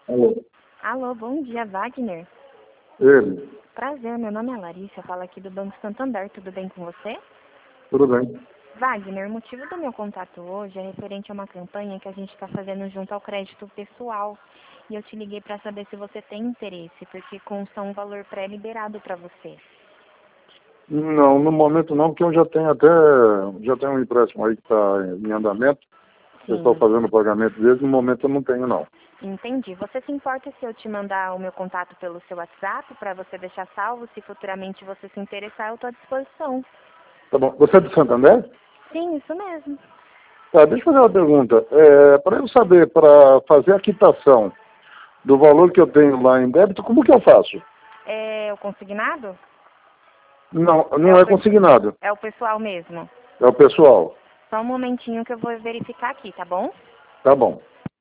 Alô? Alô, bom dia, Wagner. Ele? Prazer, meu nome é Larissa, eu falo aqui do Banco Santander, tudo bem com você? Tudo bem? Wagner, o motivo do meu contato hoje é referente a uma campanha que a gente está fazendo junto ao crédito pessoal. E eu te liguei para saber se você tem interesse, porque consta um valor pré-liberado para você. Não, no momento não, porque eu já tenho um empréstimo aí que está em andamento. Eu estou Sim, fazendo o pagamento dele, no momento eu não tenho não. entendi. Você se importa se eu te mandar o meu contato pelo seu WhatsApp para você deixar salvo? Se futuramente você se interessar, eu estou à disposição. Tá bom. Você é de Santander? Sim, isso mesmo. Tá, deixa eu fazer uma pergunta. Para eu saber, para fazer a quitação do valor que eu tenho lá em débito, como que eu faço? É o consignado? Não, É não é consignado. é o pessoal mesmo. É o pessoal. Só um momentinho que eu vou verificar aqui, tá bom? Tá bom.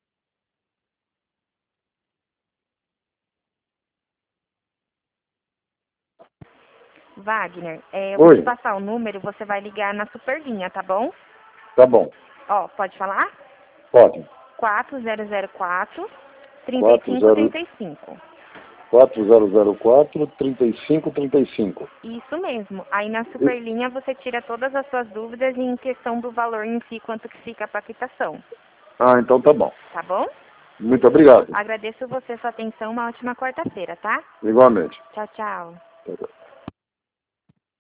Wagner, eu vou te Oi? passar o número, você vai ligar na superlinha, tá bom? Tá bom. Ó, pode falar? Pode. 4004 40 3535. 4004 3535. Isso mesmo. Aí na superlinha você tira todas as suas dúvidas em questão do valor em si, quanto que fica para quitação, Ah, então tá bom. tá bom? Muito obrigado. Agradeço você sua atenção, uma ótima quarta-feira, tá? Igualmente. Tchau, tchau. Tá bom.